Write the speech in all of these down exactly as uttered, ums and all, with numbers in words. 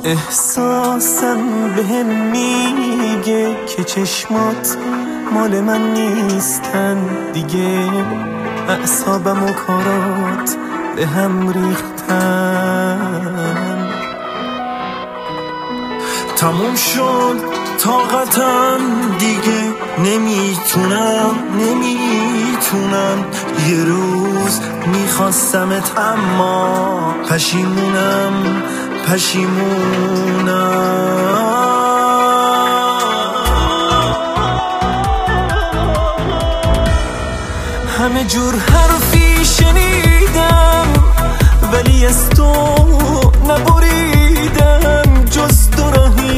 احساسم بهم میگه که چشمات مال من نیستن دیگه، اعصابم و کارات به هم ریختن. تموم شد طاقتم دیگه، نمیتونم نمیتونم یه روز میخواستمت اما پشیمونم پشیمونم. همه جور حرفی شنیدم ولی از تو نبریدم، جز دو راهی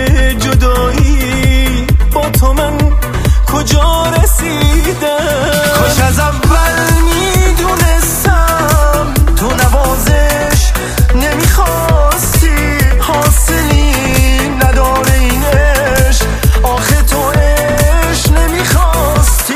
جدایی با تو من کجا رسیدم. کاش از اول میدونستم تو نوازش نمیخواستی، حاصلی نداره این عشق، آخه تو عشق نمیخواستی.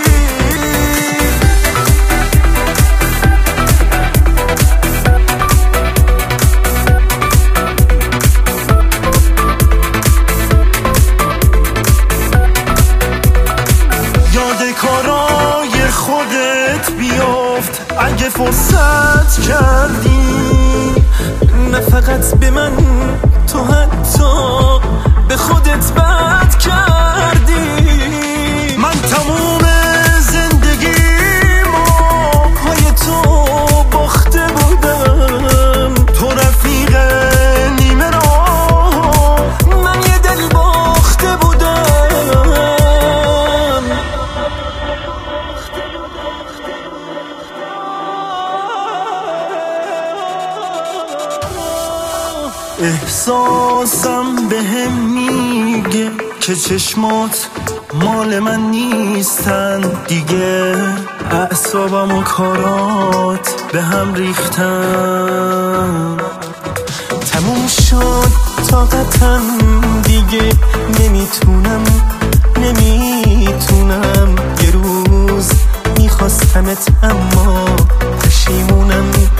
یاد کارای خودت بیافت اگه فرصت کردی، نه فقط به من، تو حتی به خودت بد کردی. من تموم زندگیمو پای تو باخته بودم، تو رفیق نیمه راه، من یه دل باخته بودم. احساسم بهم میگه که چشمات مال من نیستن دیگه، اعصابم و کارات به هم ریختن. تموم شد طاقتم دیگه، نمیتونم نمیتونم یه روز میخواستمت اما پشیمونم